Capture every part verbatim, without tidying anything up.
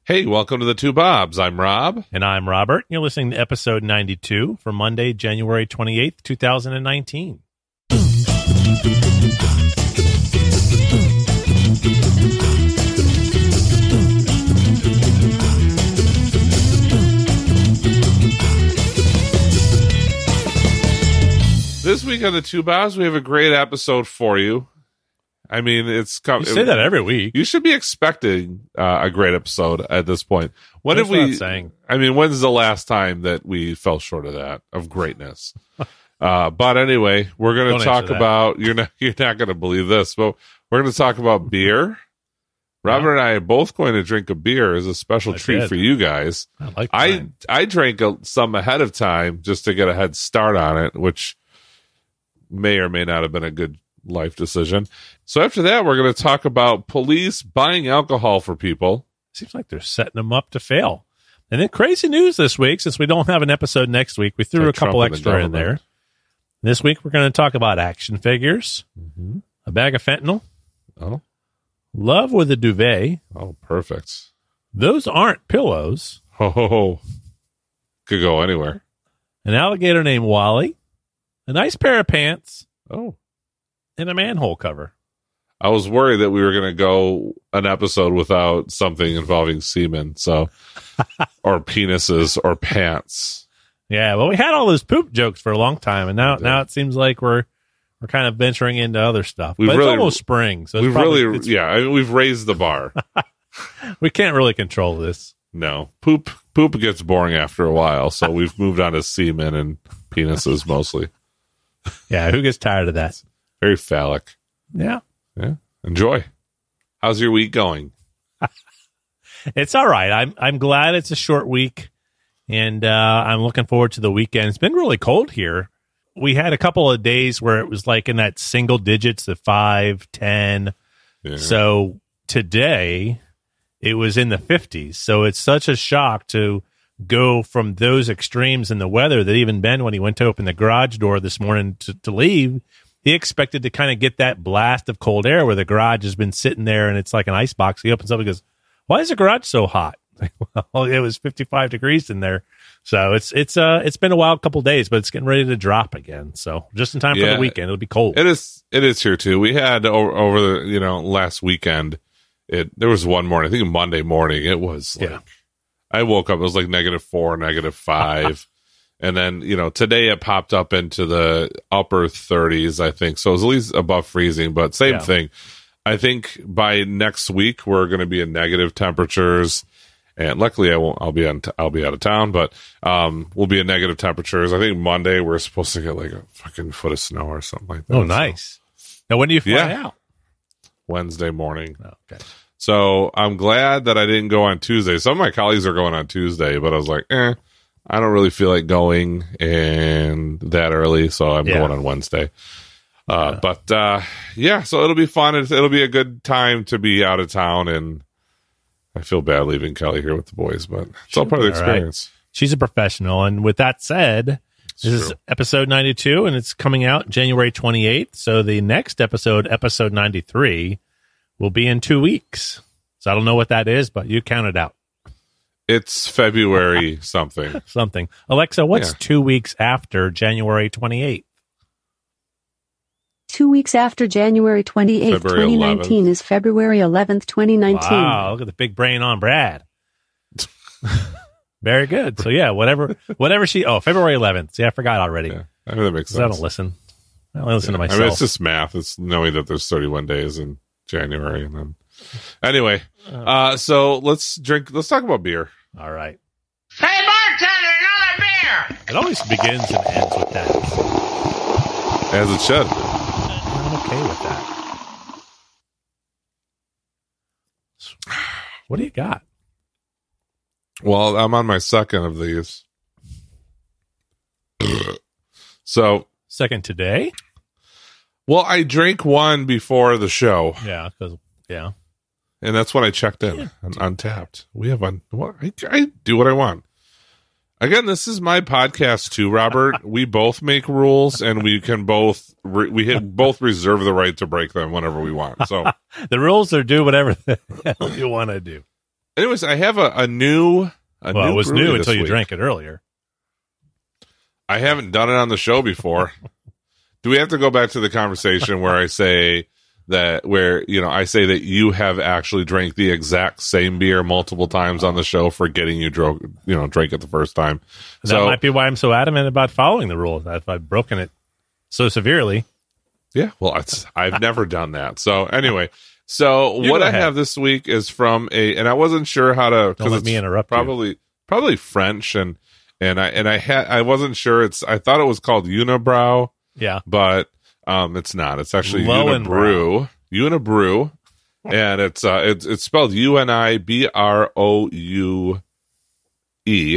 Hey, welcome to the Two Bobs. I'm Rob. And I'm Robert. You're listening to episode ninety-two for Monday, January twenty-eighth, twenty nineteen. This week on the Two Bobs, we have a great episode for you. I mean, it's come, You say that every week. You should be expecting uh, a great episode at this point. When That's have we? what I'm saying. I mean, when's the last time that we fell short of that of greatness? uh, but anyway, we're going Don't to talk answer that. about. You're not. You're not going to believe this, but we're going to talk about beer. Robert and I are both going to drink a beer as a special I treat did. for you guys. I like I mine. I drank a, some ahead of time just to get a head start on it, which may or may not have been a good life decision. So after that, we're going to talk about police buying alcohol for people. Seems like they're setting them up to fail. And then crazy news this week, since we don't have an episode next week, we threw Like a couple Trump and the extra in government. there. This week, we're going to talk about action figures, Mm-hmm. a bag of fentanyl, Oh, love with a duvet. oh, perfect. Those aren't pillows. Ho, ho, ho. Could go anywhere. An alligator named Wally, a nice pair of pants, Oh, and a manhole cover. I was worried that we were going to go an episode without something involving semen, so or penises or pants. Yeah, well, we had all those poop jokes for a long time, and now We did. now it seems like we're we're kind of venturing into other stuff. We've but really- it's almost spring, so it's We've probably, really, it's- yeah, I mean, we've raised the bar. we can't really control this. No, poop, poop gets boring after a while, so we've moved on to semen and penises mostly. Yeah, who gets tired of that? Very phallic. Yeah, Yeah, enjoy. How's your week going? it's all right. I'm I'm glad it's a short week, and uh, I'm looking forward to the weekend. It's been really cold here. We had a couple of days where it was like in that single digits, the five, ten. Yeah. So today it was in the fifties. So it's such a shock to go from those extremes in the weather that even Ben, when he went to open the garage door this morning to, to leave, he expected to kind of get that blast of cold air where the garage has been sitting there and it's like an ice box. He opens up and goes, "Why is the garage so hot?" Well, it was fifty-five degrees in there. So it's it's uh it's been a wild couple of days, but it's getting ready to drop again. So just in time for Yeah. the weekend, it'll be cold. It is. It is here too. We had over, over the you know last weekend. It there was one morning. I think Monday morning. It was like Yeah. I woke up. It was like negative four, negative five, and then you know today it popped up into the upper thirties. I think so. It was at least above freezing, but same Yeah. thing. I think by next week we're going to be in negative temperatures. And luckily, I won't. I'll be on. I'll be out of town, but um, we'll be in negative temperatures. I think Monday we're supposed to get like a fucking foot of snow or something like that. Oh, So, nice. Now, when do you fly Yeah. out? Wednesday morning. Oh, okay. So I'm glad that I didn't go on Tuesday. Some of my colleagues are going on Tuesday, but I was like, eh, I don't really feel like going and that early, so I'm Yeah. going on Wednesday. Uh, but uh, yeah, so it'll be fun. It's, it'll be a good time to be out of town, and I feel bad leaving Kelly here with the boys, but it's all Should part of the be all right. experience. She's a professional. And with that said, this is true. episode ninety-two, and it's coming out January twenty-eighth. So the next episode, episode ninety-three, will be in two weeks. So I don't know what that is, but you count it out. It's February something. Something. Alexa, what's Yeah. two weeks after January twenty-eighth? Two weeks after January twenty-eighth, February twenty nineteen is February eleventh, twenty nineteen. Wow, look at the big brain on Brad. Very good. So yeah, whatever whatever she oh, February eleventh. See, I forgot already. Yeah, I mean, that makes 'Cause I sense. don't listen. I only listen Yeah. to I myself. mean, it's just math. It's knowing that there's thirty-one days in January, and then anyway. Uh, so let's drink. Let's talk about beer. All right. Hey, bartender, another beer! It always begins and ends with that. As it should. I'm okay with that. What do you got? Well, I'm on my second of these. So, Second today? well, I drank one before the show, Yeah, because yeah. and that's when I checked in Yeah. on Untapped. We have un. What I, I do what I want. Again, this is my podcast too, Robert. We both make rules, and we can both re- we hit, both reserve the right to break them whenever we want. So, The rules are do whatever the hell you want to do. anyways, I have a, a new. A well, new it was brewery new this until you week. drank it earlier. I haven't done it on the show before. Do we have to go back to the conversation where I say that, where, you know, I say that you have actually drank the exact same beer multiple times on the show, forgetting you drove, you know, drank it the first time. That So, might be why I'm so adamant about following the rules. If I've broken it so severely. yeah, well, it's, I've never done that. So anyway, so You what go I ahead. have this week is from a, and I wasn't sure how to, Don't let it's me interrupt you. probably, probably French. And, and I, and I had, I wasn't sure. It's, I thought it was called Unibrow, Yeah. but um, it's not. It's actually Lowenbrow. Unibrew. Unibrew, and it's uh, it's it's spelled U N I B R O U E,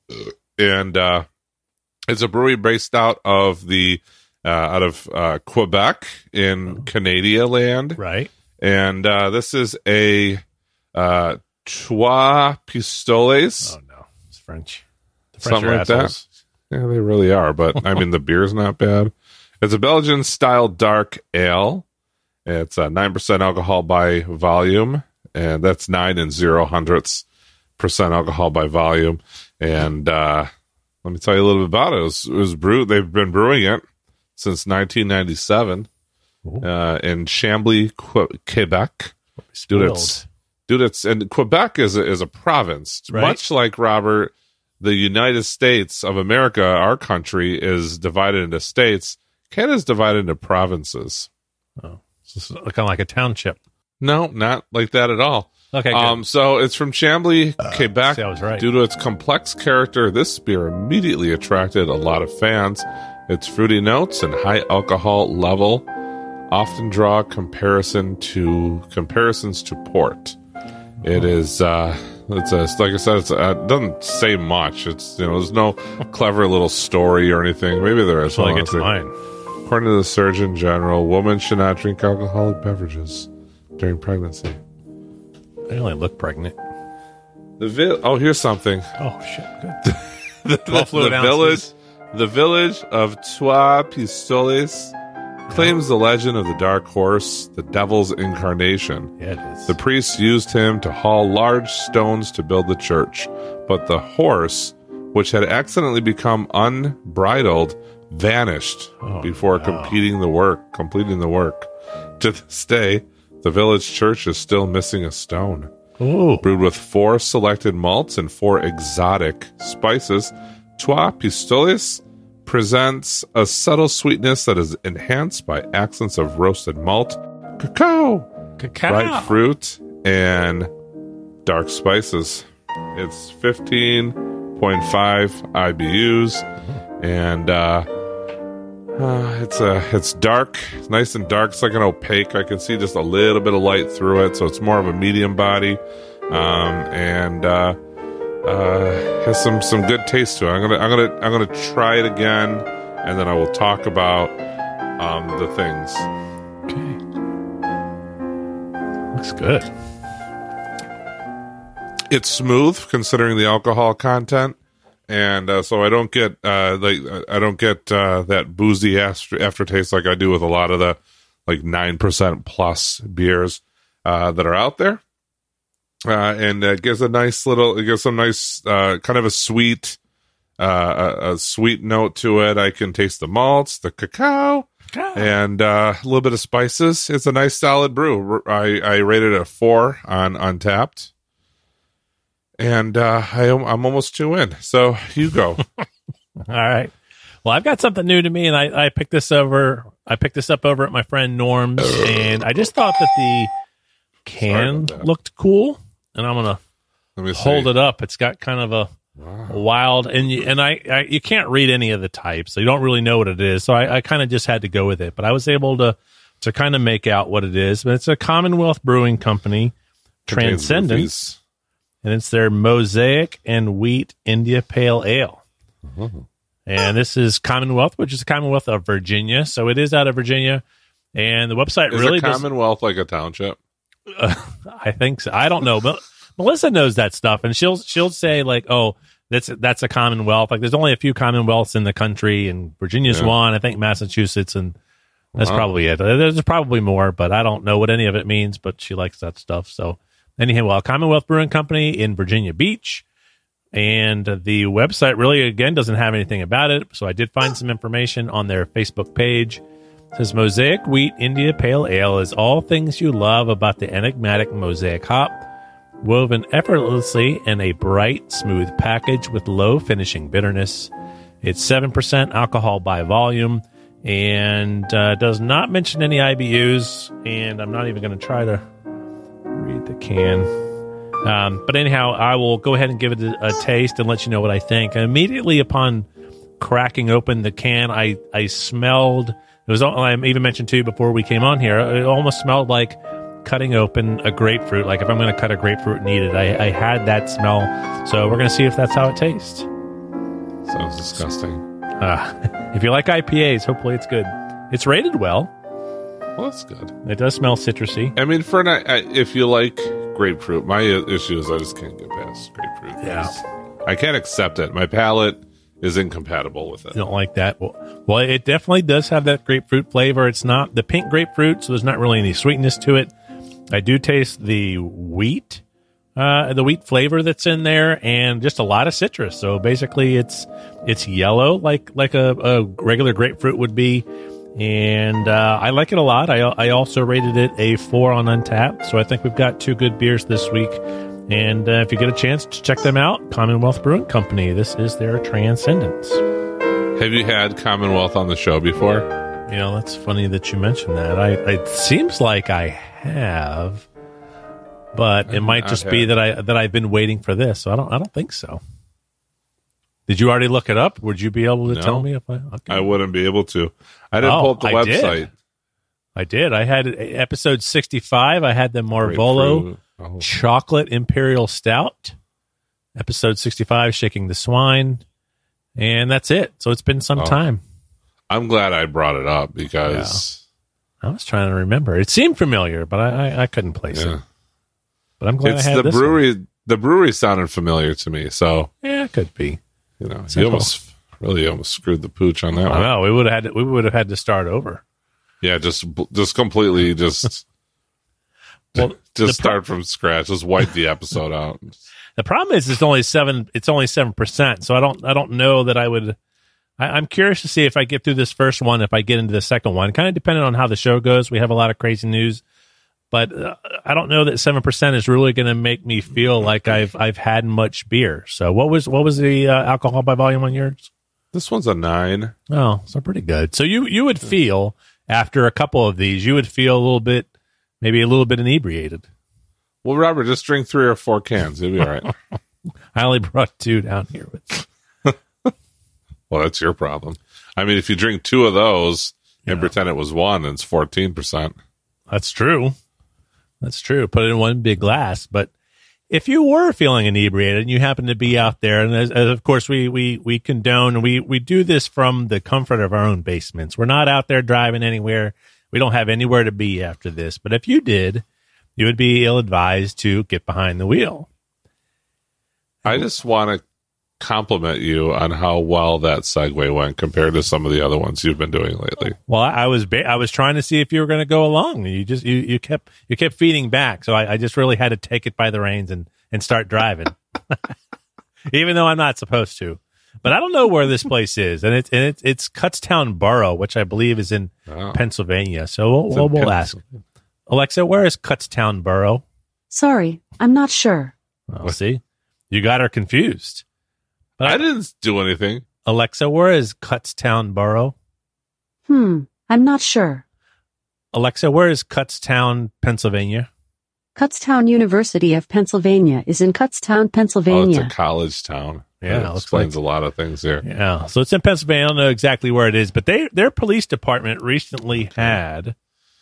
and uh, it's a brewery based out of the uh, out of uh, Quebec in Canada land, Right. and uh, this is a uh, Trois Pistoles, Oh, no. It's French. The French something are like assholes. that. Yeah, they really are. But I mean, the beer's not bad. It's a Belgian style dark ale. It's uh, nine percent alcohol by volume, and that's nine and zero hundredths percent alcohol by volume. And uh, let me tell you a little bit about it. It was, it was brewed. They've been brewing it since nineteen ninety-seven uh, in Chambly, Que- Quebec. Dude, it's dude, it's and Quebec is a, is a province, Right. much like Robert. The United States of America, our country, is divided into states. Canada's divided into provinces. Oh. It's kind of like a township. No, not like that at all. Okay, good. Um, so it's from Chambly, Quebec. see, I was right. Due to its complex character, this beer immediately attracted a lot of fans. Its fruity notes and high alcohol level often draw comparison to comparisons to port. It is, uh, it's a, like I said, it's a, it doesn't say much. It's, you know, there's no clever little story or anything. Maybe there is. Until I Hold get on to a second. mine. According to the Surgeon General, women should not drink alcoholic beverages during pregnancy. I only look pregnant. The vi- oh, here's something. Oh, shit. Good. The, twelve the fluid village, ounces. the village of Trois Pistoles claims the legend of the dark horse, the devil's incarnation. Yeah, it is. The priests used him to haul large stones to build the church, but the horse, which had accidentally become unbridled, vanished Oh, before no. completing the work. Completing the work. To this day, the village church is still missing a stone. Ooh. Brewed with four selected malts and four exotic spices, Trois Pistoles presents a subtle sweetness that is enhanced by accents of roasted malt, cacao, Cacao. ripe fruit, and dark spices. It's fifteen point five I B Us, and uh, uh, it's a it's dark, it's nice and dark. It's like an opaque. I can see just a little bit of light through it, so it's more of a medium body, um, and uh, uh, has some some good taste to it. I'm gonna I'm gonna I'm gonna try it again, and then I will talk about um, the things. Okay. Looks good. It's smooth considering the alcohol content, and uh, so I don't get uh, like I don't get uh, that boozy after- aftertaste like I do with a lot of the like nine percent plus beers uh, that are out there. Uh, and it gives a nice little, it gives some nice uh, kind of a sweet, uh, a, a sweet note to it. I can taste the malts, the cacao, and uh, a little bit of spices. It's a nice solid brew. I, I rated it a four on Untapped. And uh, I, I'm almost two in. So you go. All right. Well, I've got something new to me, and I, I picked this over. I picked this up over at my friend Norm's, and I just thought that the can that. looked cool, and I'm gonna Let me see. hold it up. It's got kind of a, Wow. a wild, and you, and I, I you can't read any of the types, so you don't really know what it is. So I, I kind of just had to go with it, but I was able to to kind of make out what it is. But it's a Commonwealth Brewing Company, Contains Transcendence. roofies. And it's their Mosaic and Wheat India Pale Ale. Mhm. And this is Commonwealth, which is the Commonwealth of Virginia. So it is out of Virginia. And the website Is really a Commonwealth like a township? does, uh, I think so. I don't know. But Melissa knows that stuff. And she'll she'll say, like, oh, that's that's a Commonwealth. Like, there's only a few Commonwealths in the country, and Virginia's Yeah. one. I think Massachusetts, and that's Wow. probably it. There's probably more, but I don't know what any of it means, but she likes that stuff. So Anyhow, well, Commonwealth Brewing Company in Virginia Beach. And the website really, again, doesn't have anything about it. So I did find some information on their Facebook page. It says Mosaic Wheat India Pale Ale is all things you love about the enigmatic Mosaic hop, woven effortlessly in a bright, smooth package with low finishing bitterness. It's seven percent alcohol by volume and uh, does not mention any I B Us. And I'm not even going to try to read the can. Um, but anyhow, I will go ahead and give it a, a taste and let you know what I think. And immediately upon cracking open the can, I, I smelled, it was, I even mentioned too before we came on here, it almost smelled like cutting open a grapefruit. Like if I'm going to cut a grapefruit and eat it, I, I had that smell. So we're going to see if that's how it tastes. Sounds disgusting. Uh, if you like I P As, hopefully it's good. It's rated well. Well, that's good. It does smell citrusy. I mean, for an, I, if you like grapefruit, my issue is I just can't get past grapefruit. Yeah. I can't accept it. My palate is incompatible with it. You don't like that? Well, well, it definitely does have that grapefruit flavor. It's not the pink grapefruit, so there's not really any sweetness to it. I do taste the wheat, uh, the wheat flavor that's in there, and just a lot of citrus. So basically, it's it's yellow like like a, a regular grapefruit would be. And uh, I like it a lot. I I also rated it a four on Untapped. So I think we've got two good beers this week. And uh, if you get a chance to check them out, Commonwealth Brewing Company. This is their Transcendence. Have you had Commonwealth on the show before? You know, that's funny that you mentioned that. I it seems like I have, but it might just be that I that I've been waiting for this. So I don't I don't think so. Did you already look it up? Would you be able to No, tell me if I? Okay. I wouldn't be able to. I didn't Oh, pull up the I website. did. I did. I had episode sixty-five. I had the Marvolo Grapefruit. Oh. Chocolate Imperial Stout. Episode sixty-five, Shaking the Swine. And that's it. So it's been some Oh. time. I'm glad I brought it up because I was trying to remember. It seemed familiar, but I, I, I couldn't place yeah. it. But I'm glad it's I had the this brewery. one. The brewery sounded familiar to me, so Yeah, it could be. you know, So- you almost really almost screwed the pooch on that I one. know. We would have had to, we would have had to start over. Yeah, just just completely just Well, just the pro- start from scratch. Just wipe the episode out. The problem is it's only seven. It's only seven percent. So I don't. I don't know that I would. I, I'm curious to see if I get through this first one. If I get into the second one, kind of depending on how the show goes. We have a lot of crazy news, but uh, I don't know that seven percent is really going to make me feel like I've I've had much beer. So what was what was the uh, alcohol by volume on yours? This one's a nine. Oh, so pretty good. So you you would feel after a couple of these, you would feel a little bit, maybe a little bit inebriated. Well, Robert, just drink three or four cans. You'll be all right. I only brought two down here with. Well, that's your problem. I mean, if you drink two of those and Yeah. pretend it was one, it's fourteen percent. That's true. That's true. Put it in one big glass. But if you were feeling inebriated and you happen to be out there, and as, as of course we we we condone, we we do this from the comfort of our own basements. We're not out there driving anywhere. We don't have anywhere to be after this. But if you did, you would be ill-advised to get behind the wheel. I just want to compliment you on how well that segue went compared to some of the other ones you've been doing lately. Well, I, I was ba- I was trying to see if you were going to go along. You just you, you kept you kept feeding back, so I, I just really had to take it by the reins and and start driving, even though I'm not supposed to. But I don't know where this place is, and it's and it's, it's Kutztown Borough, which I believe is in Oh. Pennsylvania. So we'll It's we'll, in we'll ask Pennsylvania. Alexa, where is Kutztown Borough? Sorry, I'm not sure. Well, see, you got her confused. But I didn't do anything. Alexa, where is Kutztown Borough? Hmm, I'm not sure. Alexa, where is Kutztown, Pennsylvania? Kutztown University of Pennsylvania is in Kutztown, Oh, Pennsylvania. it's a college town. Yeah, That it looks explains like- a lot of things here. Yeah, so it's in Pennsylvania. I don't know exactly where it is, but they their police department recently had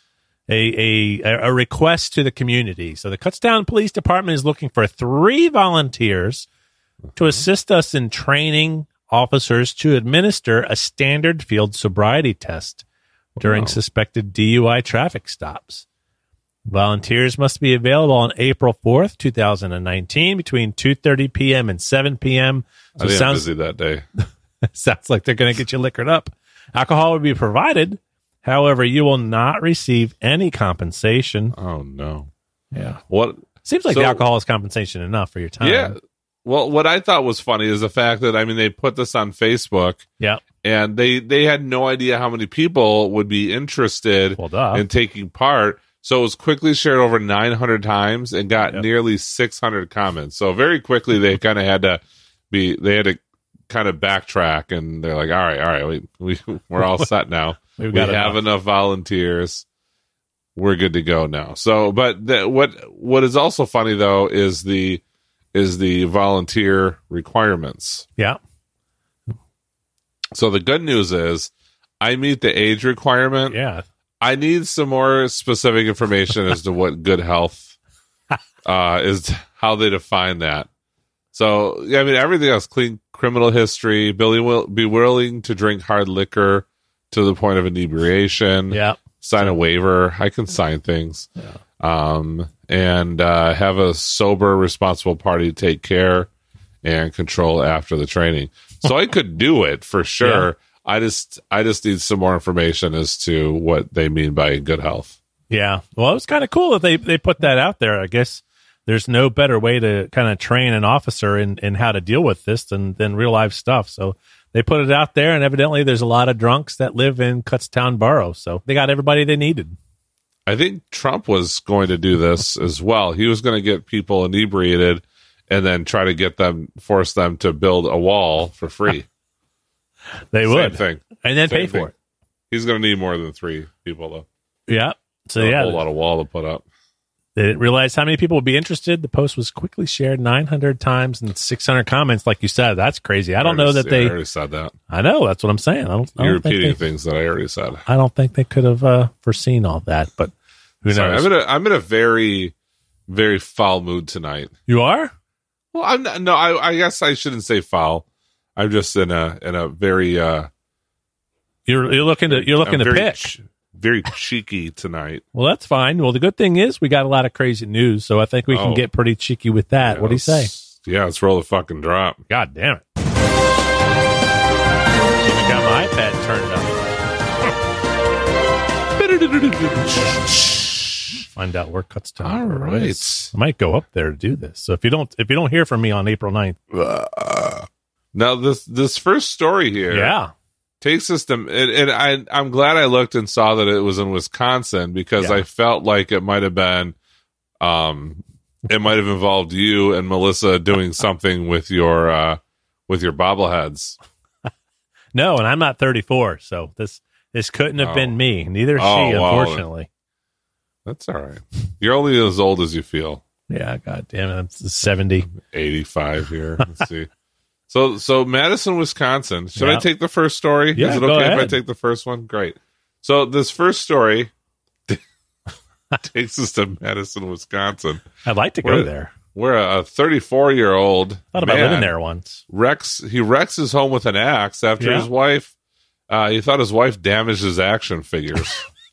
a a a request to the community. So the Kutztown Police Department is looking for three volunteers to assist us in training officers to administer a standard field sobriety test during Wow. suspected D U I traffic stops. Volunteers must be available on April fourth, two thousand nineteen, between two thirty p.m. and seven p.m. I So think I'm sounds busy that day. sounds like they're going to get you liquored up. Alcohol will be provided. However, you will not receive any compensation. Oh no! Yeah. What? Seems like So- the alcohol is compensation enough for your time. Yeah. Well, what I thought was funny is the fact that, I mean, they put this on Facebook Yeah. and they, they had no idea how many people would be interested Well, duh. in taking part. So it was quickly shared over nine hundred times and got Yep. nearly six hundred comments. So very quickly they kind of had to be, they had to kind of backtrack and they're like, all right, all right, we, we, we're all set now. We've we got have enough. enough volunteers. We're good to go now. So, but the, what, what is also funny though is the, is the volunteer requirements. Yeah. So the good news is I meet the age requirement. Yeah. I need some more specific information as to what good health uh, is, how they define that. So, I mean, everything else, clean criminal history, Billy will be willing to drink hard liquor to the point of inebriation, Yeah. sign a waiver. I can sign things. Um, and uh, have a sober, responsible party to take care and control after the training. So I could do it for sure. Yeah. I just I just need some more information as to what they mean by good health. Yeah. Well, it was kind of cool that they, they put that out there. I guess there's no better way to kind of train an officer in, in how to deal with this than, than real life stuff. So they put it out there, and evidently there's a lot of drunks that live in Kutztown Borough. So they got everybody they needed. I think Trump was going to do this as well. He was going to get people inebriated and then try to get them, force them to build a wall for free. They Same would. thing. And then Same pay for thing. it. He's going to need more than three people, though. Yeah. So, a yeah. whole lot of wall to put up. They didn't realize how many people would be interested. The post was quickly shared nine hundred times and six hundred comments. Like you said, that's crazy. I don't know that I they. already said that. I know. That's what I'm saying. I don't. I You're don't think repeating they, things that I already said. I don't think they could have uh, foreseen all that. But who Sorry, knows? I'm in a I'm in a very very foul mood tonight. You are? Well, I'm not, no. I, I guess I shouldn't say foul. I'm just in a in a very uh You're you're looking to you're looking I'm to very pick. ch- very cheeky tonight. Well, that's fine. Well, the good thing is we got a lot of crazy news, so I think we can Oh. get pretty cheeky with that. Yeah, What do you say? let's- Yeah, let's roll the fucking drop. God damn it! Even got my iPad turned up. Find out where cuts to. All right. I might go up there to do this. So if you don't if you don't hear from me on April ninth, Now this this first story here yeah, takes us to, and, and I I'm glad I looked and saw that it was in Wisconsin because Yeah. I felt like it might have been, um, it might have involved you and Melissa doing something with your uh with your bobbleheads. no, and I'm not thirty-four, so this this couldn't have Oh. been me. Neither is Oh, she, wow. unfortunately. That's all right. You're only as old as you feel. Yeah, god damn it, I'm seventy. eighty-five here. Let's see. So, so Madison, Wisconsin. Should Yeah. I take the first story? Yeah, Is it go okay if I ahead. take the first one? Great. So this first story takes us to Madison, Wisconsin, I'd like to go Where- there. where a thirty-four-year-old Thought about man living there once. wrecks. He wrecks his home with an axe after Yeah. his wife. Uh, he thought his wife damaged his action figures.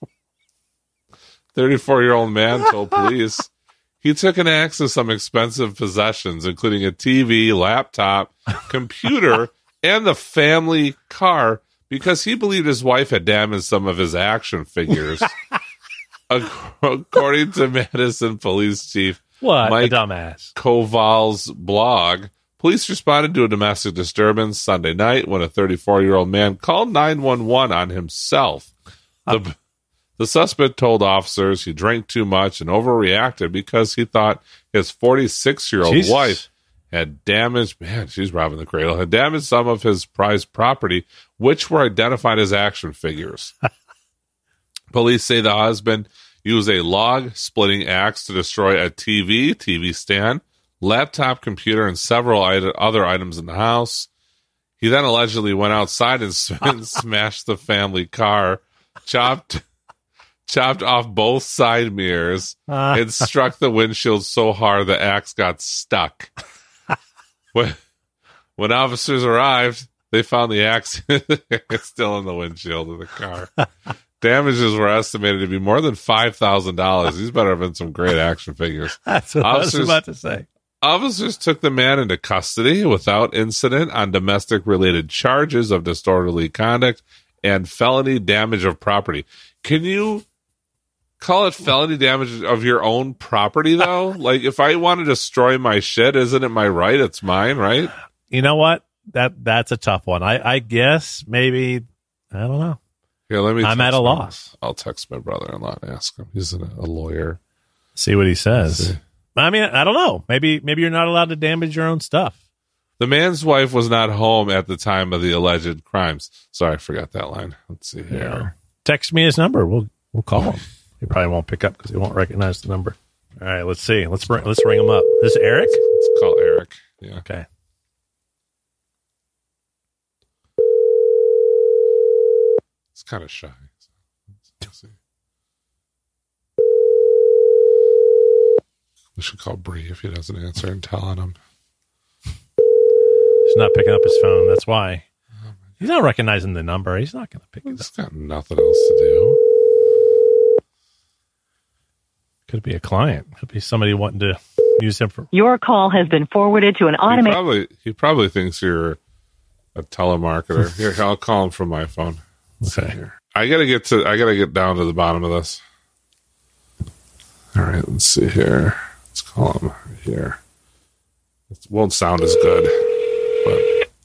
thirty-four-year-old man told police he took an axe to some expensive possessions, including a T V, laptop, computer, and the family car, because he believed his wife had damaged some of his action figures. Ac- According to Madison Police Chief What Mike a dumbass. Koval's blog, police responded to a domestic disturbance Sunday night when a thirty-four-year-old man called nine one one on himself. The, the suspect told officers he drank too much and overreacted because he thought his forty-six-year-old Jesus. wife had damaged, man, she's robbing the cradle, had damaged some of his prized property, which were identified as action figures. Police say the husband used a log-splitting axe to destroy a T V, T V stand, laptop, computer, and several ite- other items in the house. He then allegedly went outside and s- and smashed the family car, chopped chopped off both side mirrors, Uh, and struck the windshield so hard the axe got stuck. When, when officers arrived, they found the axe still in the windshield of the car. Damages were estimated to be more than five thousand dollars. These better have been some great action figures. that's what I was officers- about to say. Officers took the man into custody without incident on domestic-related charges of disorderly conduct and felony damage of property. Can you call it felony damage of your own property, though? Like, if I want to destroy my shit, isn't it my right? It's mine, right? You know what? That that's a tough one. I, I guess maybe, I don't know. Yeah, let me. I'm at a my, loss. I'll text my brother-in-law and ask him. He's a, a lawyer. See what he says. See. I mean, I don't know. Maybe maybe you're not allowed to damage your own stuff. The man's wife was not home at the time of the alleged crimes. Sorry, I forgot that line. Let's see here. Yeah. Text me his number. We'll we'll call him. He probably won't pick up because he won't recognize the number. All right, let's see. Let's bring, let's ring him up. This is Eric? Let's call Eric. Yeah. Okay. It's kind of shy. Let's see. We should call Bree if he doesn't answer and tell on him. He's not picking up his phone. That's why. He's not recognizing the number. He's not going to pick it up. He's got nothing else to do. Could be a client. Could be somebody wanting to use him for. Your call has been forwarded to an He automated. probably, he probably thinks you're a telemarketer. Here, I'll call him from my phone. Let's Okay. see here. I gotta get to. I gotta get down to the bottom of this. All right. Let's see here. Let's call him here. It won't sound as good, but.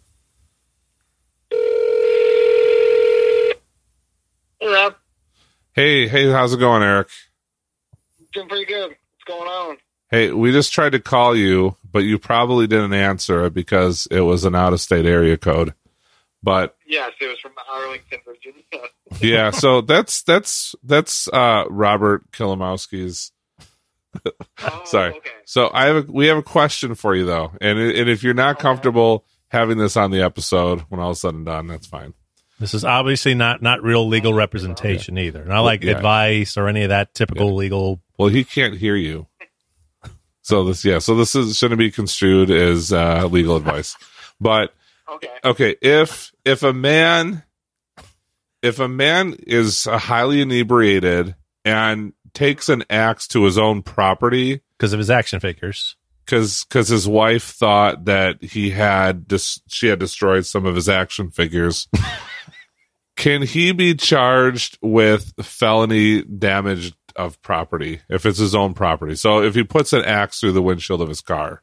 Hey, Rob. Hey, hey, how's it going, Eric? Doing pretty good. What's going on? Hey, we just tried to call you, but you probably didn't answer it because it was an out-of-state area code. But Yes, it was from Arlington, Virginia. yeah, so that's that's that's uh, Robert Kilimowski's. Oh, Sorry. Okay. So I have a, we have a question for you though, and and if you're not Okay. comfortable having this on the episode when all is said and done, that's fine. This is obviously not, not real legal representation either. Not like Yeah. advice or any of that typical Yeah. legal. Well, he can't hear you. So this, yeah. So this is shouldn't be construed as uh, legal advice. But Okay. okay, if if a man if a man is highly inebriated and takes an axe to his own property Because of his action figures. because because his wife thought that he had dis- she had destroyed some of his action figures, can he be charged with felony damage of property if it's his own property? So if he puts an axe through the windshield of his car.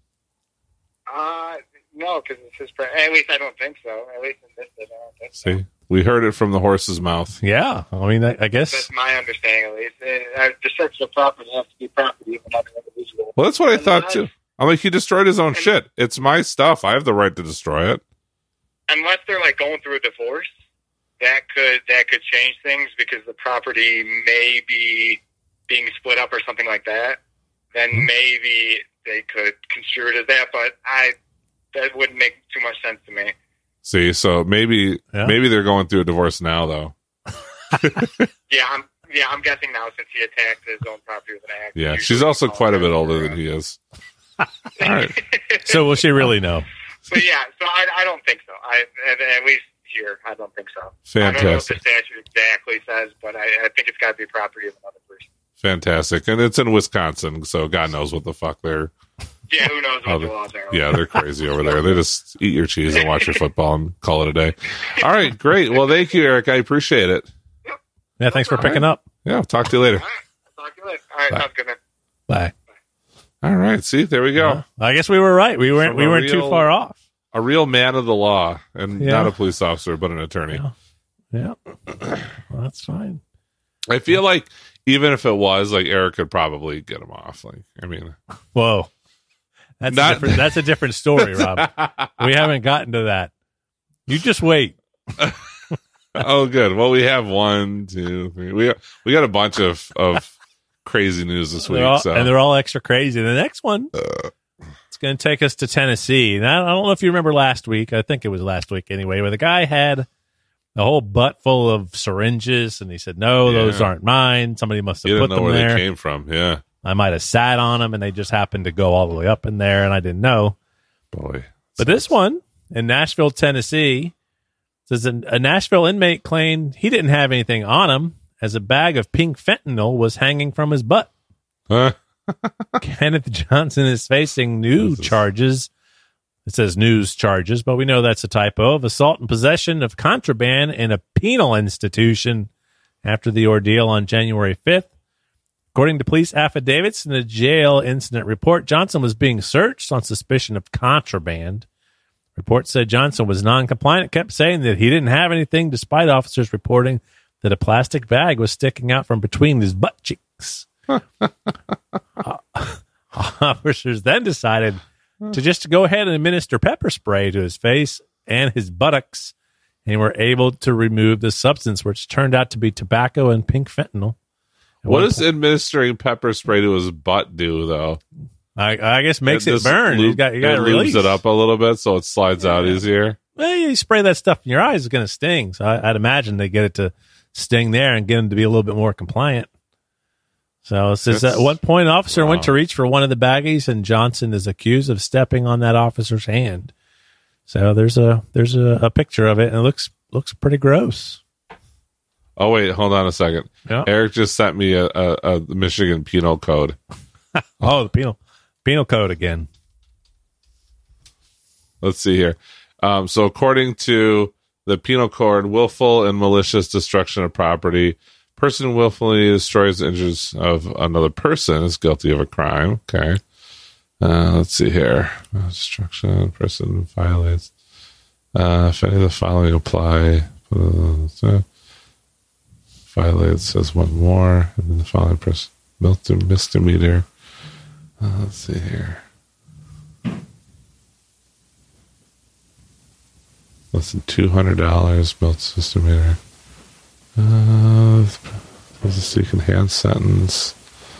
Uh, no, because it's his. Pre- At least I don't think so. At least in this, I don't think so. See, we heard it from the horse's mouth. Yeah. I mean, I, I guess. That's my understanding, at least. Uh, uh, destruction of property has to be property of another individual. Well, that's what I And thought unless- too. I'm like, he destroyed his own shit. It's my stuff. I have the right to destroy it. Unless they're like going through a divorce, that could that could change things because the property may be being split up or something like that. Then Mm-hmm. maybe they could construe it as that, but I that wouldn't make too much sense to me. See, so maybe Yeah. maybe they're going through a divorce now, though. Yeah, I'm yeah, I'm guessing now since he attacked his own property with an axe. Yeah, usually she's also it's quite a all bit good older for, than uh, he is. All right. So will she really know? But yeah, so I, I don't think so. I at, at least here, I don't think so. I don't know what the Fantastic. statute exactly says, but I, I think it's got to be property of another person. Fantastic. And it's in Wisconsin, so God knows what the fuck they're. Yeah, who knows what Oh, the the- laws are? Yeah, they're crazy over there. They just eat your cheese and watch your football and call it a day. All right, great. Well, thank you, Eric. I appreciate it. Yeah. Thanks for picking up. Yeah, I'll talk to you later. All right, I'll talk to you later. All right, Bye. sounds good, man. Bye. All right, see, there we go. I guess we were right. We weren't. From We a weren't too real- far off. A real man of the law, and Yeah. not a police officer, but an attorney. Yeah. Yeah. Well, that's fine. I feel like even if it was, like Eric could probably get him off. Like, I mean, Whoa. That's Not- a different, that's a different story, Rob. We haven't gotten to that. You just wait. oh, good. Well, we have one, two, three. We we got a bunch of of crazy news this week. They're all, so And they're all extra crazy. The next one, it's going to take us to Tennessee. And I I don't know if you remember last week. I think it was last week anyway, where the guy had a whole butt full of syringes, and he said, "No, those Yeah. aren't mine. Somebody must have you put didn't know them where there. they came from. Yeah, I might have sat on them, and they just happened to go all the way up in there, and I didn't know." boy. But this one in Nashville, Tennessee, says a, a Nashville inmate claimed he didn't have anything on him as a bag of pink fentanyl was hanging from his butt. Huh? Kenneth Johnson is facing new This is- charges. It says news charges, but we know that's a typo of assault and possession of contraband in a penal institution after the ordeal on January fifth. According to police affidavits in the jail incident report, Johnson was being searched on suspicion of contraband. Report said Johnson was non-compliant, kept saying that he didn't have anything, despite officers reporting that a plastic bag was sticking out from between his butt cheeks. uh, officers then decided to just go ahead and administer pepper spray to his face and his buttocks, and were able to remove the substance, which turned out to be tobacco and pink fentanyl. At What one does point- administering pepper spray to his butt do, though? I, I guess makes it, just burn. lube- you got you got to it release lubes it up a little bit so it slides out easier. Well, you spray that stuff in your eyes, it's going to sting. So I, I'd imagine they get it to sting there and get him to be a little bit more compliant. So it says That's- at one point, an officer wow. went to reach for one of the baggies, and Johnson is accused of stepping on that officer's hand. So there's a there's a, a picture of it, and it looks looks pretty gross. Oh, wait, hold on a second. Yeah. Eric just sent me a, a, a Michigan penal code. Oh, the penal penal code again. Let's see here. Um, so according to the penal code, willful and malicious destruction of property, person who willfully destroys the injuries of another person is guilty of a crime. Okay. Uh, let's see here. Uh, destruction, person violates. Uh, if any of the following apply, uh, violates says one more, and then the following person misdemeanor. Uh, let's see here. Less than two hundred dollars, misdemeanor. Uh, was a seeking hand sentence.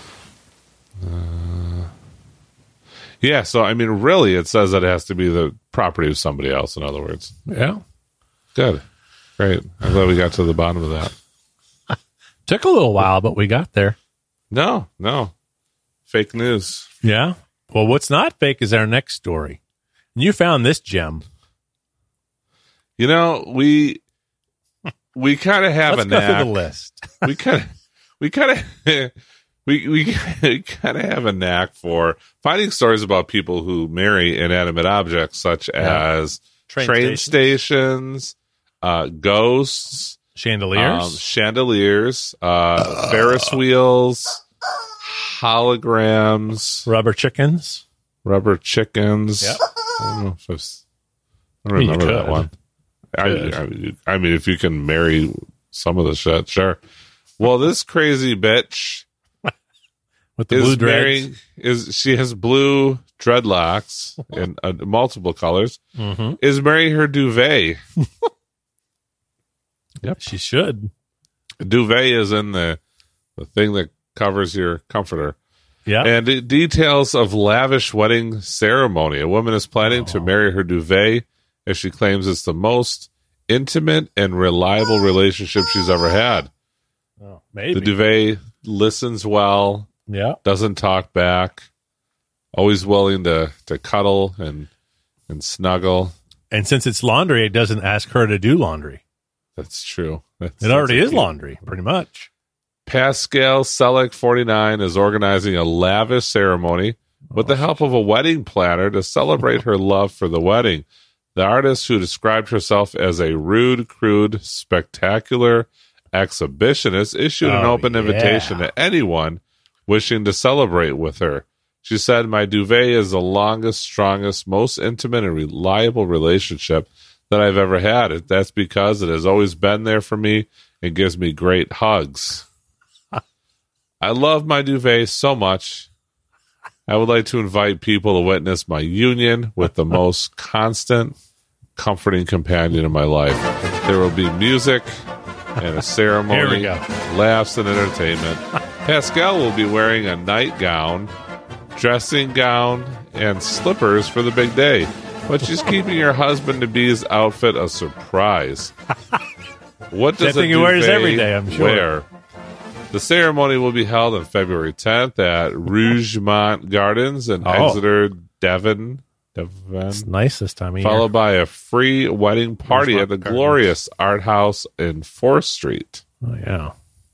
Uh, yeah, so I mean, really, it says that it has to be the property of somebody else. In other words, Yeah. good, great. I'm glad we got to the bottom of that. Took a little while, but we got there. No, no, fake news. Yeah. Well, what's not fake is our next story. And you found this gem. You know, we we kind of have Let's a go knack. through the list. we kind of we kind of we we kind of have a knack for finding stories about people who marry inanimate objects, such Yeah. as Train train, stations. stations, uh, ghosts, Chandeliers. um, chandeliers, uh, Ferris wheels, holograms, Rubber chickens. rubber chickens. Yep. I don't know if I've, s- I don't I mean, you remember that could. one. I, Could. I, I mean, if you can marry some of the shit, sure. Well, this crazy bitch With the blue is dreads. marrying. Is she has blue dreadlocks in uh, multiple colors? Mm-hmm. Is marrying her duvet. Yep. She should. Duvet is in the the thing that covers your comforter. Yeah. And it details of lavish wedding ceremony. A woman is planning to marry her duvet as she claims it's the most intimate and reliable relationship she's ever had. Oh, maybe. The duvet listens well, Yeah. doesn't talk back, always willing to, to cuddle and and snuggle. And since it's laundry, it doesn't ask her to do laundry. That's true. That's, It already that's a is key. laundry, pretty much. Pascal Selleck, forty-nine, is organizing a lavish ceremony with the help of a wedding planner to celebrate her love for the wedding. The artist, who described herself as a rude, crude, spectacular exhibitionist, issued an Oh, open yeah. invitation to anyone wishing to celebrate with her. She said, "My duvet is the longest, strongest, most intimate, and reliable relationship that I've ever had. That's because it has always been there for me and gives me great hugs. I love my duvet so much. I would like to invite people to witness my union with the most constant, comforting companion in my life. There will be music and a ceremony, Here we go. laughs and entertainment. Pascal will be wearing a nightgown, dressing gown, and slippers for the big day. But she's keeping her husband-to-be's outfit a surprise. What does That thing a he wears duvet every day, I'm sure. wear? The ceremony will be held on February tenth at Rougemont Gardens in Oh. Exeter, Devon. Devon. It's nice this time of year. Followed by a free wedding party Rougemont at the Gardens. glorious Art House in fourth Street. Oh, yeah.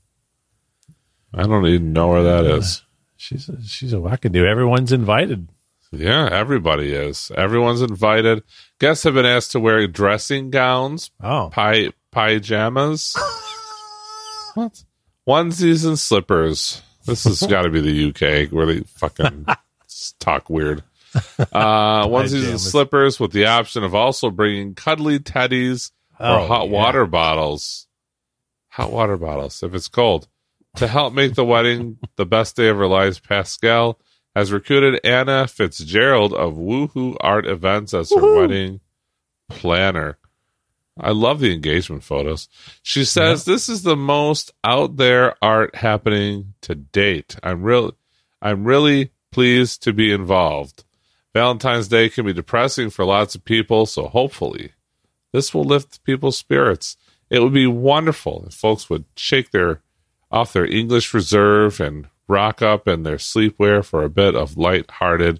I don't even know where that is. She's a, she's a wackadoo. Everyone's invited. Yeah, everybody is. Everyone's invited. Guests have been asked to wear dressing gowns, Oh. pi- pajamas, what? onesies, and slippers. This has got to be the U K where they fucking talk weird. Uh, onesies and slippers with the option of also bringing cuddly teddies or Oh, hot yeah. water bottles. Hot water bottles, if it's cold. To help make the wedding the best day of her life, Pascal has recruited Anna Fitzgerald of Woohoo Art Events as her Woohoo. wedding planner. I love the engagement photos. She says, "This is the most out there art happening to date. I'm real, I'm really pleased to be involved. Valentine's Day can be depressing for lots of people, so hopefully this will lift people's spirits. It would be wonderful if folks would shake their off their English reserve and rock up in their sleepwear for a bit of lighthearted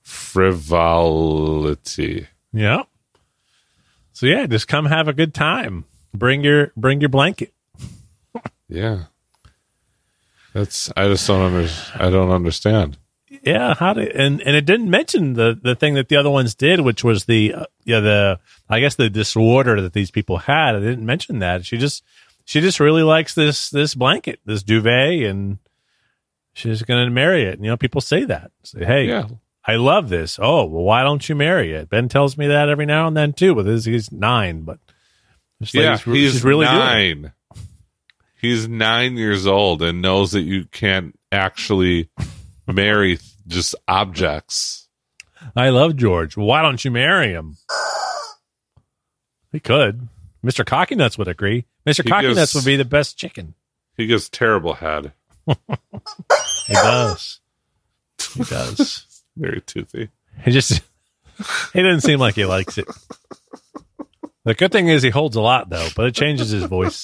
frivolity." Yeah. So yeah, just come have a good time. Bring your bring your blanket. Yeah, that's. I just don't under, I don't understand. Yeah, how did and and it didn't mention the the thing that the other ones did, which was the uh, yeah the I guess the disorder that these people had. I didn't mention that. She just she just really likes this this blanket, this duvet, and she's going to marry it. You know, people say that. Say, hey, Yeah. I love this. Oh, well, why don't you marry it? Ben tells me that every now and then too. With his, he's nine, but this Yeah, lady's re- he's she's really doing it. nine. He's nine years old and knows that you can't actually marry just objects. I love George. Why don't you marry him? He could. Mister Cocky Nuts would agree. Mister He Cocky gives- Nuts would be the best chicken. He gives terrible head. He does. He does. Very toothy. He just, he doesn't seem like he likes it. The good thing is he holds a lot, though, but it changes his voice.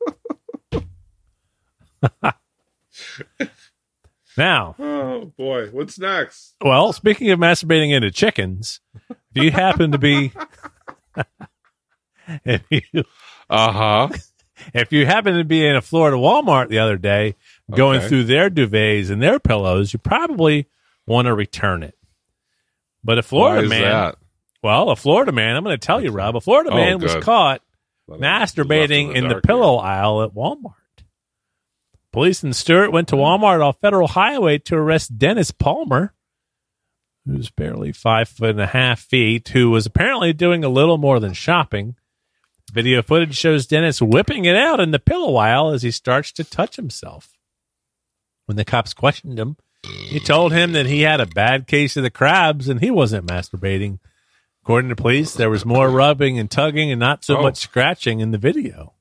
Now, Oh boy, what's next? well, speaking of masturbating into chickens, if you happen to be, if you, Uh huh. if you happen to be in a Florida Walmart the other day, going Okay. through their duvets and their pillows, you probably want to return it. But a Florida Why is man, that? well, a Florida man, I'm going to tell you, Rob, a Florida Oh, man was good. caught Well, then left masturbating in the dark pillow aisle at Walmart. Police in Stewart went to Walmart off Federal Highway to arrest Dennis Palmer, who's barely five foot and a half feet, who was apparently doing a little more than shopping. Video footage shows Dennis whipping it out in the pillow aisle as he starts to touch himself. When the cops questioned him, he told him that he had a bad case of the crabs and he wasn't masturbating. According to police, there was more rubbing and tugging and not so Oh. much scratching in the video.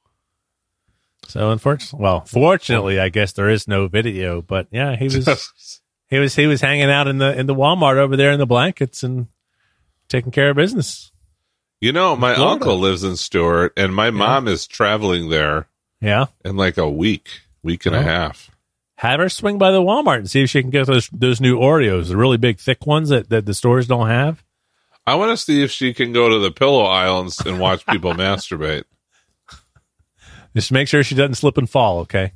So unfortunately, well, fortunately, I guess there is no video, but yeah, he was he was he was hanging out in the in the Walmart over there in the blankets and taking care of business. You know, my Florida. uncle lives in Stewart, and my mom is traveling there Yeah, in like a week, week and Oh. a half. have her swing by the Walmart and see if she can get those those new Oreos, the really big thick ones that, that the stores don't have. I want to see if she can go to the pillow islands and watch people masturbate. Just make sure she doesn't slip and fall. Okay.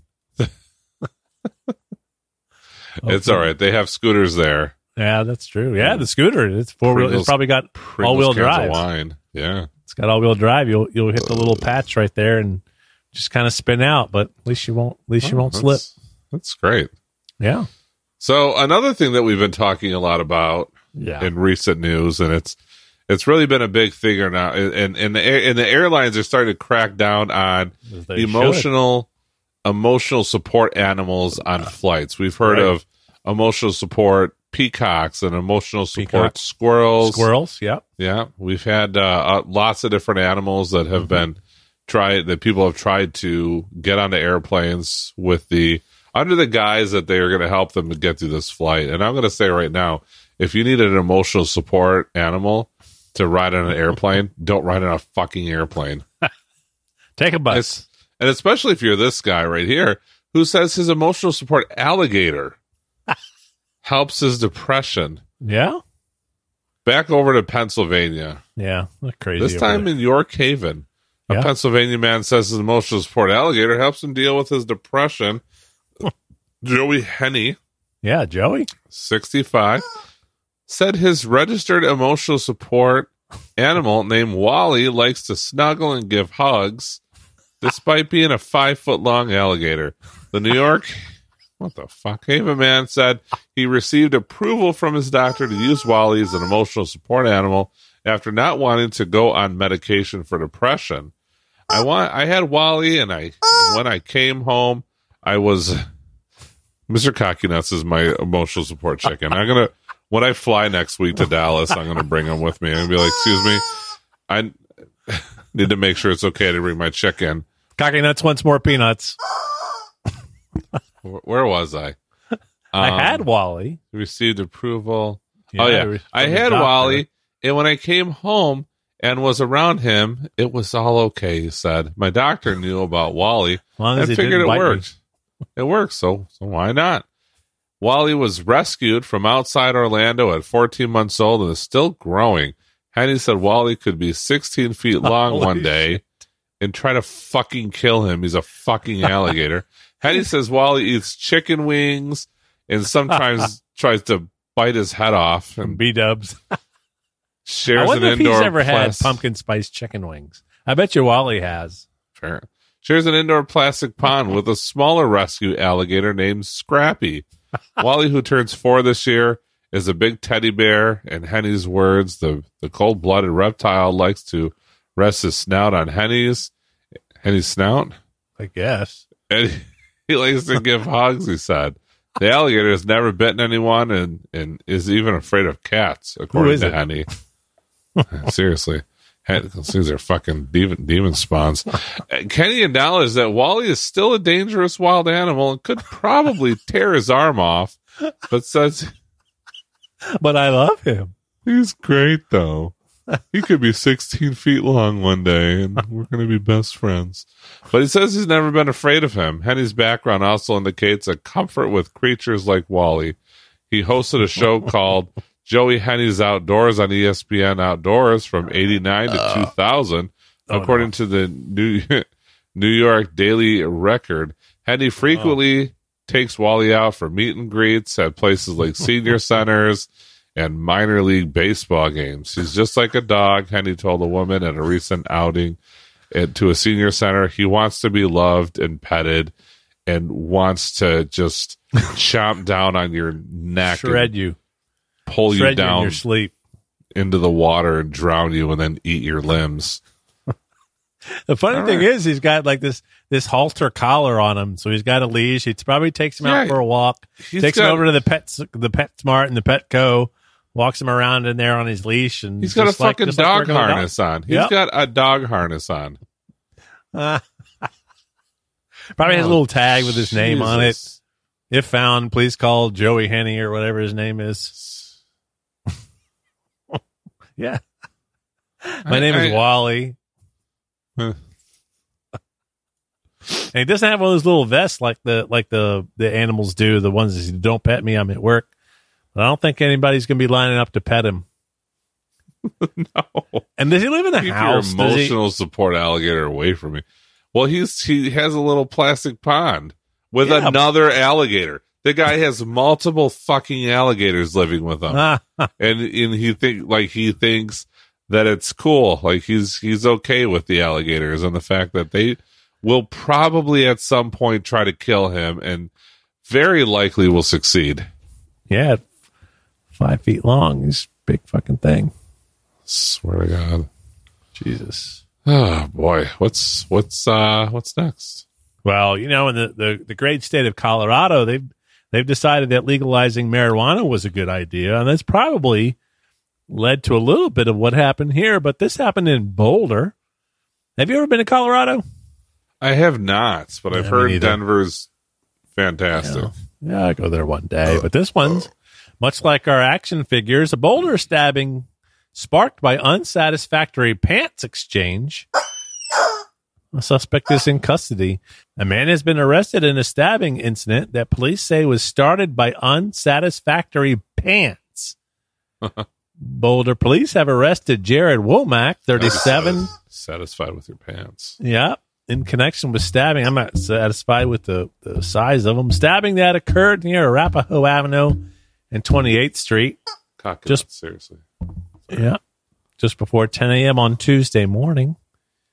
It's all right. They have scooters there. Yeah, that's true. Yeah, the scooter. It's four wheel. It's Pringles- probably got Pringles all wheel cans of drive. wine. Yeah. It's got all wheel drive. You'll you'll hit the little patch right there and just kind of spin out. But at least you won't. At least you Oh, won't slip. that's- That's great. Yeah. So another thing that we've been talking a lot about Yeah. in recent news, and it's it's really been a big thing now, and and the air- and the airlines are starting to crack down on As they emotional emotional support animals on flights. We've heard Right. of emotional support peacocks and emotional support Peacocks. squirrels. Squirrels. Yep. Yeah, we've had uh, uh, lots of different animals that have been tried that people have tried to get onto airplanes with the under the guise that they are going to help them to get through this flight. And I'm going to say right now, if you need an emotional support animal to ride on an airplane, don't ride on a fucking airplane. Take a bus. It's, and especially if you're this guy right here who says his emotional support alligator helps his depression. Yeah. Back over to Pennsylvania. Yeah. That's crazy. This over time there. in York Haven, a Yeah. Pennsylvania man says his emotional support alligator helps him deal with his depression. Joey Henney, Yeah, Joey. sixty-five, said his registered emotional support animal named Wally likes to snuggle and give hugs despite being a five foot long alligator. The New York What the fuck? Haven Man said he received approval from his doctor to use Wally as an emotional support animal after not wanting to go on medication for depression. I want. I had Wally, and I and when I came home, I was Mister Cocky Nuts is my emotional support chicken. I'm gonna when I fly next week to Dallas, I'm gonna bring him with me. I'm gonna be like, excuse me, I need to make sure it's okay to bring my chicken. Cocky Nuts wants more peanuts. Where was I? Um, I had Wally. Received approval. Yeah, oh, yeah. I had Wally, and when I came home and was around him, it was all okay, he said. My doctor knew about Wally. As long as I he figured didn't it bite worked. Me. It worked, so, so why not? Wally was rescued from outside Orlando at fourteen months old and is still growing. Henny said Wally could be sixteen feet long Holy one day shit. and try to fucking kill him. He's a fucking alligator. Henny says Wally eats chicken wings and sometimes tries to bite his head off and B-dubs. shares I wonder an if indoor he's ever plas- had pumpkin spice chicken wings. I bet you Wally has. Fair. Shares an indoor plastic pond with a smaller rescue alligator named Scrappy. Wally, who turns four this year, is a big teddy bear. In Henny's words, the, the cold-blooded reptile likes to rest his snout on Henny's Henny's snout. I guess. And he likes to give hugs, he said. The alligator has never bitten anyone and, and is even afraid of cats, according is to it? Henny. Seriously. These are fucking demon, demon spawns. Kenny acknowledged that Wally is still a dangerous wild animal and could probably tear his arm off, but says But I love him. he's great, though. He could be sixteen feet long one day, and we're going to be best friends. But he says he's never been afraid of him. Henny's background also indicates a comfort with creatures like Wally. He hosted a show called Joey Henny's Outdoors on E S P N Outdoors from eighty-nine to two thousand, oh, according no. to the New New York Daily Record. Henny frequently oh. takes Wally out for meet and greets at places like senior centers and minor league baseball games. He's just like a dog, Henny told a woman at a recent outing at, to a senior center. He wants to be loved and petted and wants to just chomp down on your neck, Shred you. pull Shred you down you in your sleep. into the water and drown you and then eat your limbs. The funny All thing right. is, he's got like this this halter collar on him, so he's got a leash. He probably takes him out Yeah, for a walk. he's Takes got- him over to the pet the PetSmart and the Petco. Walks him around in there on his leash, and He's got a just like- fucking just like dog regular dog. harness on. He's Yep. got a dog harness on. Uh, probably has a little tag with his name on it. Jesus. If found, please call Joey Henny or whatever his name is. Yeah. My I- name is I- Wally. Huh. And he doesn't have one of those little vests like the like the, the animals do, the ones that say, don't pet me, I'm at work. But I don't think anybody's going to be lining up to pet him. No. And does he live in the Keep house? your Does he- emotional support alligator away from me. Well, he's he has a little plastic pond with Yeah. another alligator. The guy has multiple fucking alligators living with him, Ah, and and he think like he thinks that it's cool. Like he's he's okay with the alligators and the fact that they will probably at some point try to kill him, and very likely will succeed. yeah, five feet long. He's a big fucking thing. Swear to God. Jesus. Oh boy, what's what's uh what's next? Well, you know, in the, the, the great state of Colorado, they've they've decided that legalizing marijuana was a good idea, and that's probably led to a little bit of what happened here. But this happened in Boulder. Have you ever been to Colorado? I have not, but I've Yeah, me heard neither. Denver's fantastic. Yeah. yeah, I go there one day. But this one's much like our action figures, a Boulder stabbing sparked by unsatisfactory pants exchange. A suspect is in custody. A man has been arrested in a stabbing incident that police say was started by unsatisfactory pants. Boulder police have arrested Jared Womack, thirty-seven. Satisfied with your pants. Yeah, in connection with stabbing. I'm not satisfied with the, the size of them. Stabbing that occurred near Arapahoe Avenue and twenty-eighth Street. Cock it Just- out, seriously. Yeah, just before ten a.m. on Tuesday morning.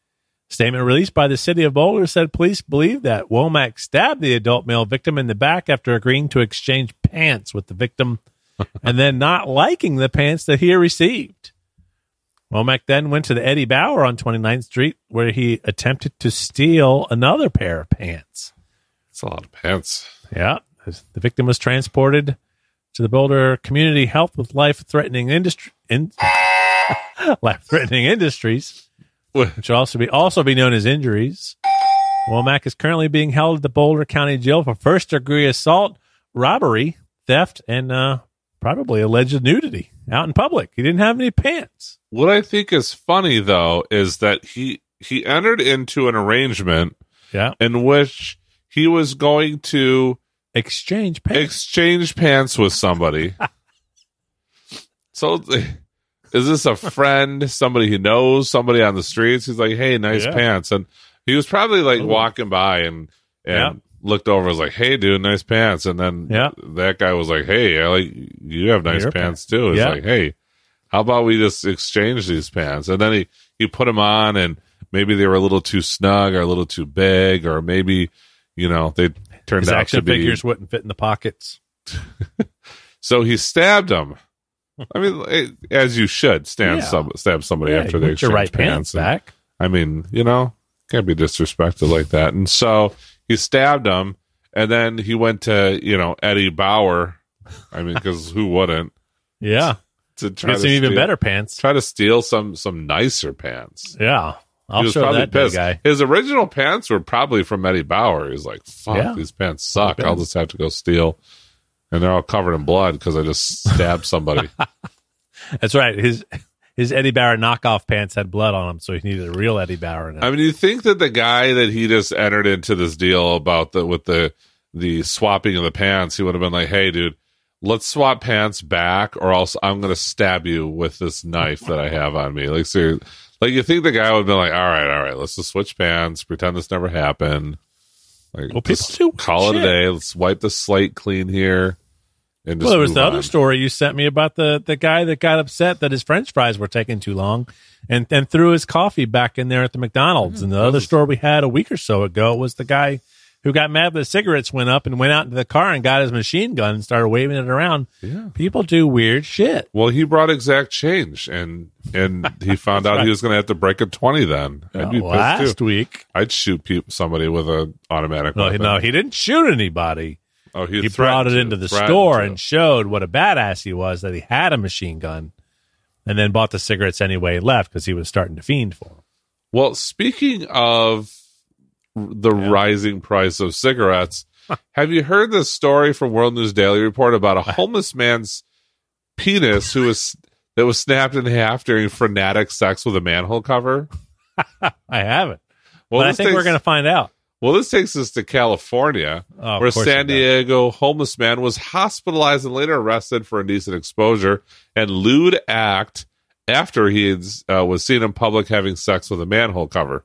Statement released by the city of Boulder said police believe that Womack stabbed the adult male victim in the back after agreeing to exchange pants with the victim and then not liking the pants that he received. Womack then went to the Eddie Bauer on twenty-ninth Street where he attempted to steal another pair of pants. That's a lot of pants. Yeah. The victim was transported to the Boulder Community Health with life-threatening industry in, life-threatening industries, which will also be also be known as injuries. Womack is currently being held at the Boulder County Jail for first-degree assault, robbery, theft, and uh, probably alleged nudity out in public. He didn't have any pants. What I think is funny, though, is that he he entered into an arrangement Yeah. in which he was going to Exchange pants. exchange pants with somebody. So is this a friend, somebody he knows, somebody on the streets? He's like, hey, nice Yeah. pants. And he was probably like Ooh. walking by and and Yeah. looked over and was like, hey, dude, nice pants. And then Yeah. that guy was like, hey, I like you have nice Your pants too. It's Yeah. like, hey, how about we just exchange these pants? And then he, he put them on and maybe they were a little too snug or a little too big, or maybe, you know, they turned His out action to be. figures wouldn't fit in the pockets. So he stabbed him. I mean, it- as you should stab Yeah. some stab somebody Yeah, after you they put your exchange right pants And, back. I mean, you know, can't be disrespected like that. And so he stabbed him, and then he went to you know Eddie Bauer. I mean, because who wouldn't? Yeah. To try Get to some even steal- better pants. Try to steal some some nicer pants. Yeah. I'll he was show probably that big pissed. guy. His original pants were probably from Eddie Bauer. He's like, "Fuck, Yeah. these pants suck. Could've I'll been. just have to go steal." And they're all covered in blood because I just stabbed somebody. That's right. His his Eddie Bauer knockoff pants had blood on them, so he needed a real Eddie Bauer in it. I mean, you think that the guy that he just entered into this deal about the with the the swapping of the pants, he would have been like, "Hey, dude, let's swap pants back, or else I'm going to stab you with this knife that I have on me." Like, seriously, like you think the guy would have been like, "All right, all right, let's just switch pants, pretend this never happened. Like, Well, people just do call it a shit. day. Let's wipe the slate clean here." And just Well, there was move the on. other story you sent me about the, the guy that got upset that his French fries were taking too long and, and threw his coffee back in there at the McDonald's. And the other story we had a week or so ago was the guy who got mad that the cigarettes went up and went out into the car and got his machine gun and started waving it around. Yeah. People do weird shit. Well, he brought exact change, and and he found out right. he was going to have to break a twenty. Then I'd be Uh, pissed last too. week, I'd shoot pe- somebody with an automatic no, he, weapon. no, he didn't shoot anybody. Oh, He threatened brought it to, into the threatened store to. and showed what a badass he was, that he had a machine gun, and then bought the cigarettes anyway and left because he was starting to fiend for them. Well, speaking of the rising price of cigarettes, have you heard this story from World News Daily Report about a homeless man's penis who was that was snapped in half during frenetic sex with a manhole cover? I haven't. Well, but I this think takes- we're going to find out. Well, this takes us to California, Oh, of where course San it does. Diego homeless man was hospitalized and later arrested for indecent exposure and lewd act after he had, uh, was seen in public having sex with a manhole cover.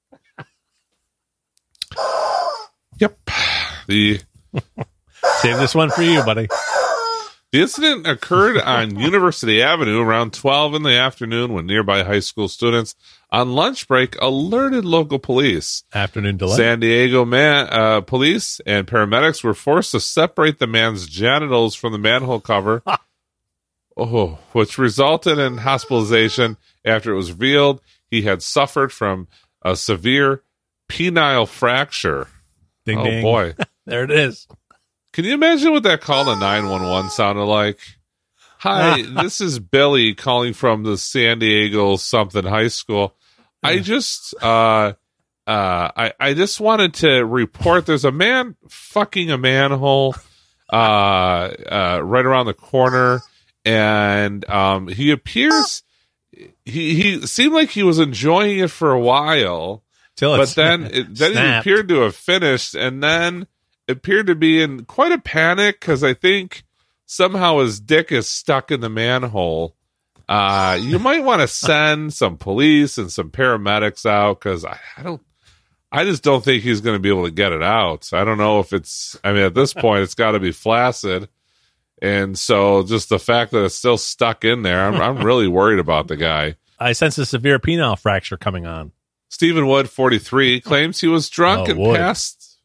Yep. The Save this one for you, buddy. The incident occurred on University Avenue around twelve in the afternoon when nearby high school students on lunch break alerted local police. Afternoon delay. San Diego man, uh, police and paramedics were forced to separate the man's genitals from the manhole cover, oh, which resulted in hospitalization after it was revealed he had suffered from a severe penile fracture. Ding, oh, ding. boy. There it is. Can you imagine what that call to nine one one sounded like? Hi, this is Billy calling from the San Diego something high school. I just, uh, uh, I, I just wanted to report there's a man fucking a manhole, uh, uh, right around the corner. And, um, he appears, he, he seemed like he was enjoying it for a while, Till but it's then, it, then he snapped. appeared to have finished, and then appeared to be in quite a panic because I think somehow his dick is stuck in the manhole. Uh, you might want to send some police and some paramedics out because I, I don't, I just don't think he's going to be able to get it out. I don't know if it's, I mean, at this point, it's got to be flaccid. And so just the fact that it's still stuck in there, I'm, I'm really worried about the guy. I sense a severe penile fracture coming on. Stephen Wood, forty-three, claims he was drunk Oh, and Wood. passed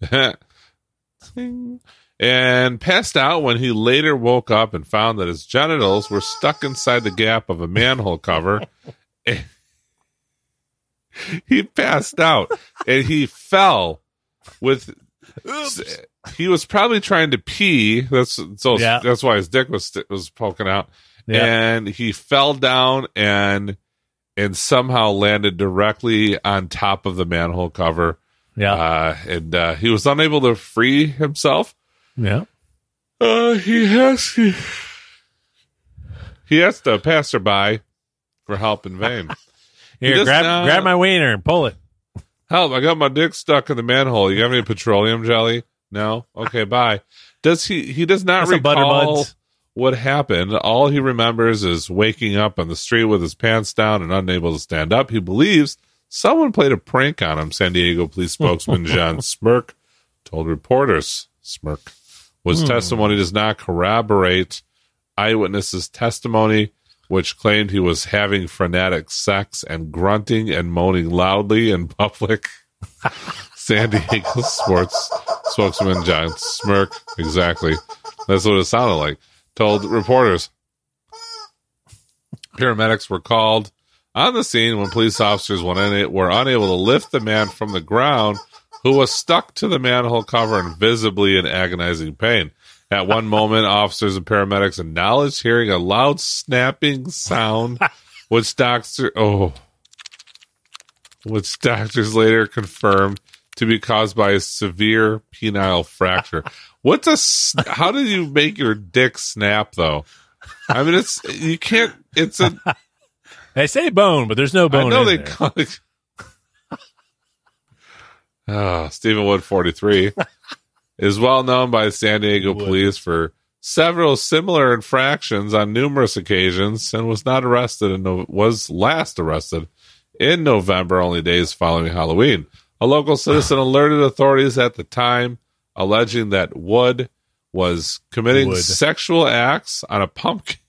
and passed out when he later woke up and found that his genitals were stuck inside the gap of a manhole cover. He passed out and he fell with. Oops. He was probably trying to pee. That's so. Yeah. That's why his dick was was poking out, Yeah. and he fell down and and somehow landed directly on top of the manhole cover. Yeah. Uh, and uh, he was unable to free himself. Yeah. Uh, he has he, he asked a passerby for help in vain. He Here, does grab not- grab my wiener and pull it. Help, I got my dick stuck in the manhole. You have any petroleum jelly? No? Okay, bye. Does he he does not That's some butter recall buds. what happened. All he remembers is waking up on the street with his pants down and unable to stand up. He believes someone played a prank on him. San Diego police spokesman John Smirk told reporters. Smirk. His Hmm. testimony does not corroborate eyewitnesses' testimony, which claimed he was having frenetic sex and grunting and moaning loudly in public. San Diego sports spokesman John Smirk, exactly. That's what it sounded like, told reporters. Paramedics were called on the scene when police officers were unable to lift the man from the ground, who was stuck to the manhole cover and visibly in agonizing pain. At one moment, officers and paramedics acknowledged hearing a loud snapping sound, which doctor oh, which doctors later confirmed to be caused by a severe penile fracture. What's a? s- How do you make your dick snap, though? I mean, it's you can't. It's a. They say bone, but there's no bone I know in they there. call it. Oh, Stephen Wood, forty-three, is well known by San Diego Wood. police for several similar infractions on numerous occasions, and was not arrested and no, was last arrested in November, only days following Halloween. A local citizen alerted authorities at the time, alleging that Wood was committing Wood. sexual acts on a pumpkin.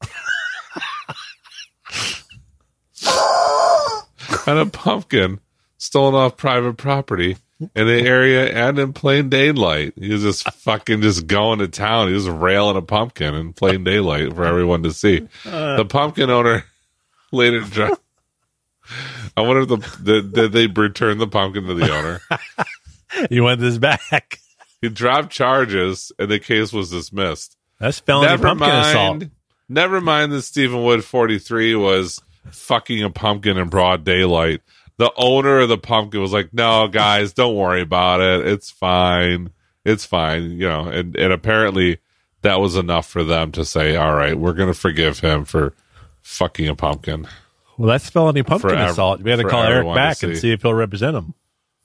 on a pumpkin stolen off private property in the area and in plain daylight. He was just fucking just going to town. He was railing a pumpkin in plain daylight for everyone to see. Uh. The pumpkin owner later dropped. I wonder if the, the did they return the pumpkin to the owner. You want this back? He dropped charges and the case was dismissed. That's felony Never pumpkin assault. mind. Never mind that Stephen Wood, forty-three, was fucking a pumpkin in broad daylight. The owner of the pumpkin was like, "No, guys, don't worry about it. It's fine. It's fine." You know, and, and apparently that was enough for them to say, "All right, we're going to forgive him for fucking a pumpkin." Well, that's felony pumpkin For ev- assault. We had to for call Eric everyone to back and see. see if he'll represent him.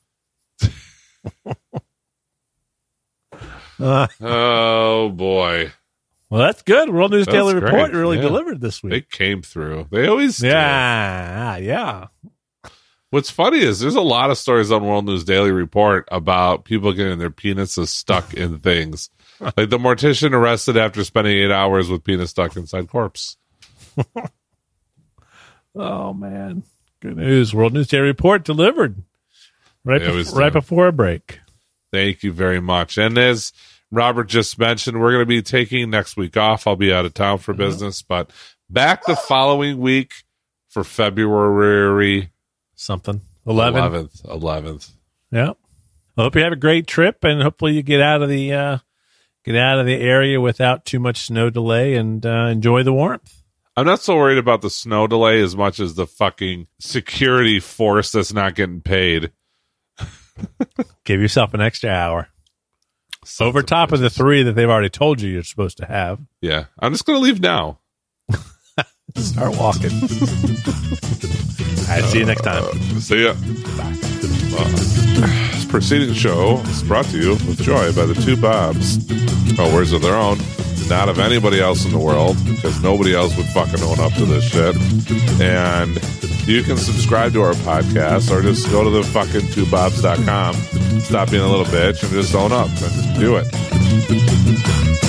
uh, Oh boy, well, that's good. World News That's Daily great. Report really Yeah. delivered this they week. came through. They always do. Yeah, yeah. What's funny is there's a lot of stories on World News Daily Report about people getting their penises stuck in things. Like the mortician arrested after spending eight hours with penis stuck inside corpse. Oh man, good news! World News Daily Report delivered right, They bef- always right do. before a break. Thank you very much. And as Robert just mentioned, we're going to be taking next week off. I'll be out of town for business, but back the following week for February Something eleven. eleventh. eleventh. Yeah. I hope you have a great trip, and hopefully you get out of the uh, get out of the area without too much snow delay, and uh, enjoy the warmth. I'm not so worried about the snow delay as much as the fucking security force that's not getting paid. Give yourself an extra hour over top of the three that they've already told you you're supposed to have. Yeah. I'm just going to leave now. Start walking. All right. See you next time. See ya. Uh, this preceding show is brought to you with joy by the two Bobs. Oh, words of their own, not of anybody else in the world, because nobody else would fucking own up to this shit. And you can subscribe to our podcast or just go to the fucking two bobs dot com, stop being a little bitch, and just own up and do it.